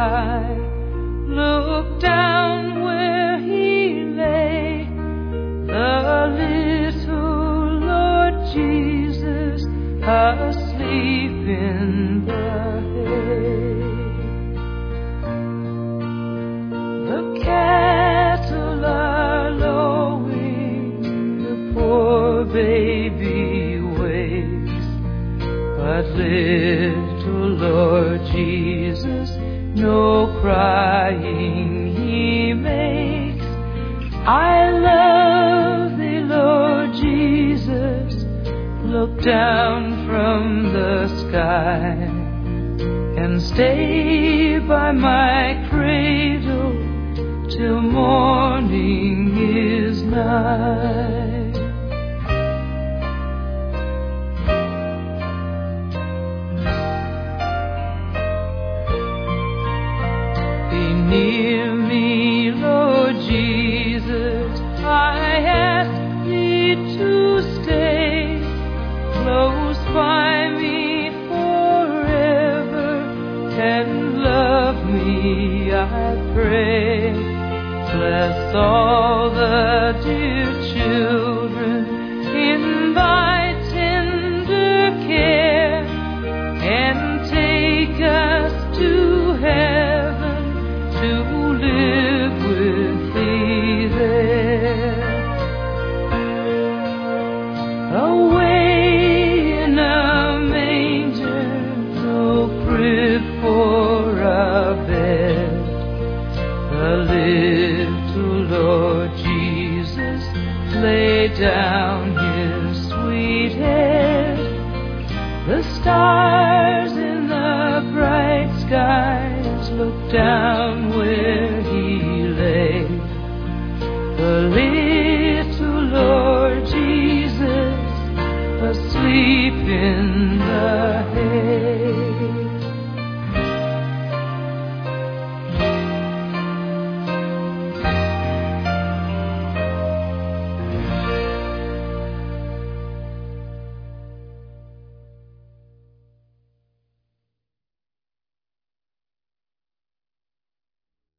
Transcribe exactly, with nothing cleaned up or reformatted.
sky, looked down where he lay, the little Lord Jesus asleep in the hay. The cattle are lowing, the poor baby wakes, but little Lord Jesus no crying he makes. I love thee, Lord Jesus, look down from the sky and stay by my cradle till morning is nigh. Be near me, Lord Jesus, I ask thee to stay close by me forever and love me, I pray. Bless all the dear children in thy tender care, and take us to heaven to live with thee there. Away in a manger, no crib for a bed, the little Lord Jesus lay down his sweet head. The stars in the bright skies looked down where he lay, the little Lord Jesus asleep in